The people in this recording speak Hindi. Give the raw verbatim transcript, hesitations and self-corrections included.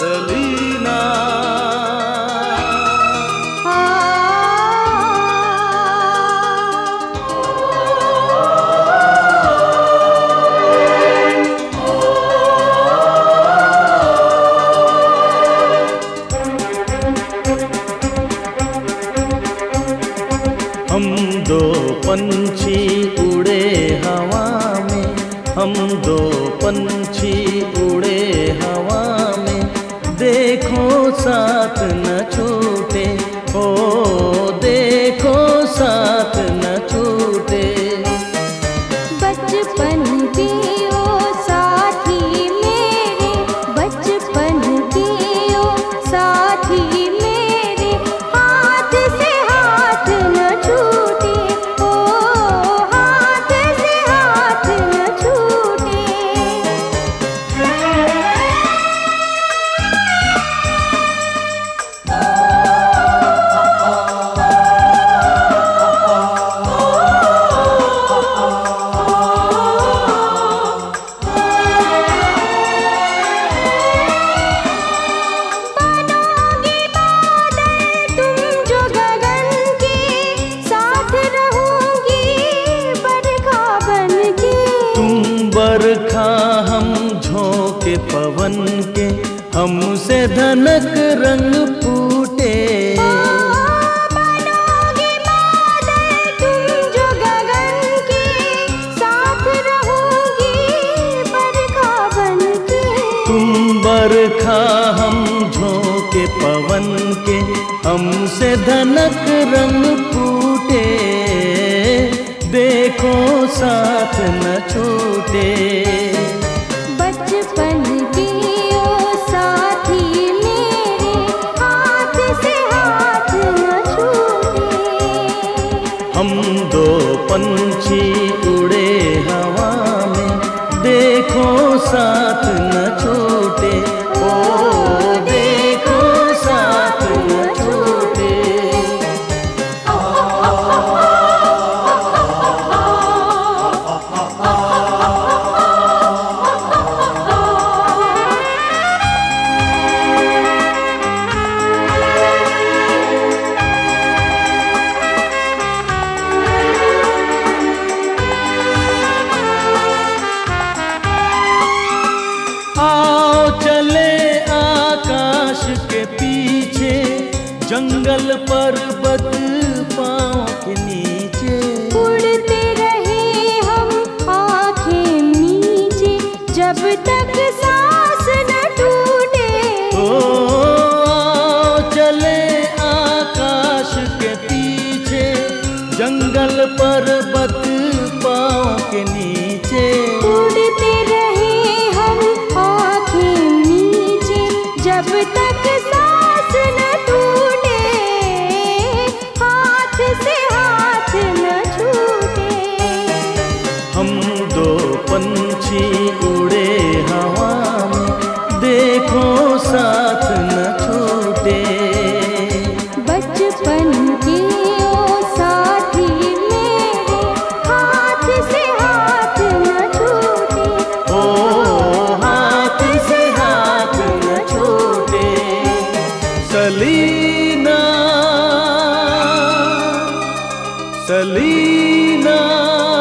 सलीना। हम दो पंछी उड़े हवा में, हम दो पंछी उड़े हवा में, देखो साथ न छूटे, ओ देखो साथ न छूटे। बचपन के ओ साथी मेरे, बचपन के ओ साथी मेरे, हाथ से हाथ न छूटे, ओ हाथ से हाथ न छूटे। बरखा हम झोंके पवन के, हमसे धनक रंग फूटे। बनोगे बादल तुम जो गगन के, साथ रहोगी बरखा बनके। तुम बरखा हम झोंके पवन के, हमसे धनक रंग फूटे, देखो साथ न छूटे। बचपन के ओ साथी मेरे, हाथ से हाथ न छूटे। हम दो पंछी उड़े हवा में, देखो साथ न छूटे, ओ देखो साथ न छूटे। आओ चले आकाश के पीछे, जंगल पर्वत पाँव के नीचे। उड़ते रहे हम आँखें नीचे, जब तक सांस न टूटे। ओ आओ चले आकाश के पीछे, जंगल पर्वत पाँव के नीचे। उड़ते रहे हम आँखें नीचे, जब तक सांस न टूटे, हाथ से हाथ न छूटे। हम दो पंछी उड़े हवा में, देखो साथ न छूटे। बचपन के ओ साथी मेरे, हाथ से हाथ न छूटे, ओ हाथ से हाथ न छूटे। सलीना, सलीना।